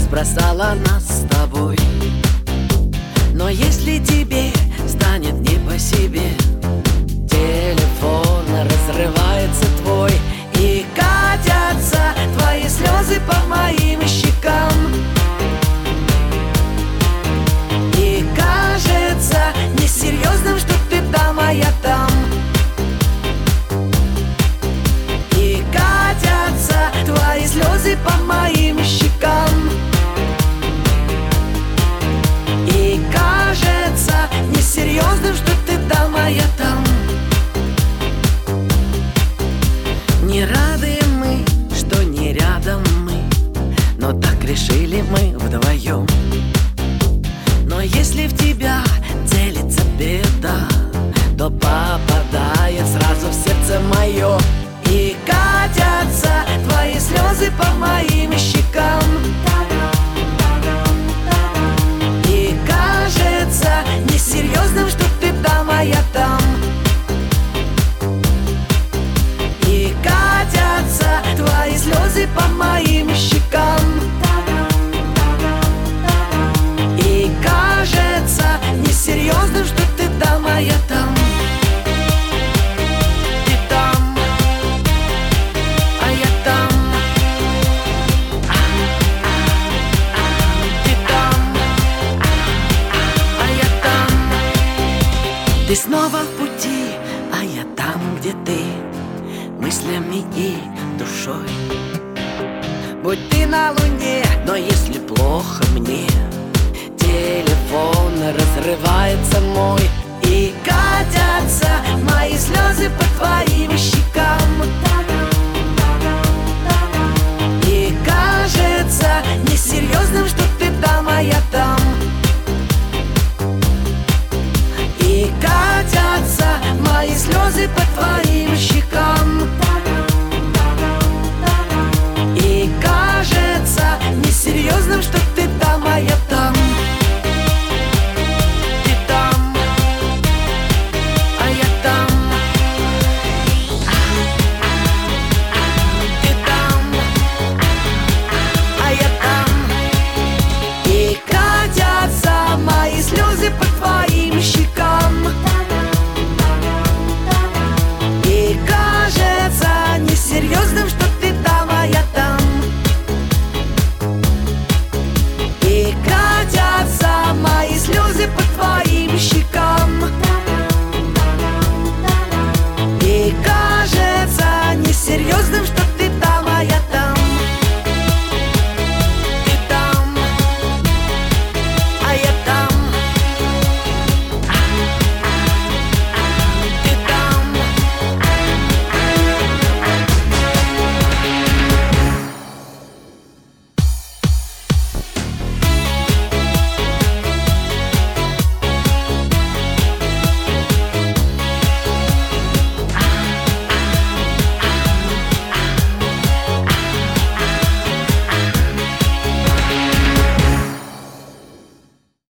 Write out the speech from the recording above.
разбросала нас с тобой. Но если тебе станет не по себе, телефон разрывается твой, и катятся твои слезы по моим щекам. И кажется несерьезным, что ты там, а я там. И катятся твои слезы по моим щекам. И кажется несерьезным, что ты там, а я там. Не рады мы, что не рядом мы, но так решили мы вдвоем. Но если в тебя целится беда, то попадает сразу в сердце мое. И катятся твои слезы по моим щекам. И кажется несерьезным, что ты там, а я там. И катятся твои слезы по моим щекам. И кажется несерьезным, что ты там, а я там. Ты там, а я там. Ты там, а я там. Ты снова в пути, а я там, где ты, мыслями и душой. Будь ты на луне, но если плохо мне, телефон разрывается мой. И катятся мои слезы по твоим щекам.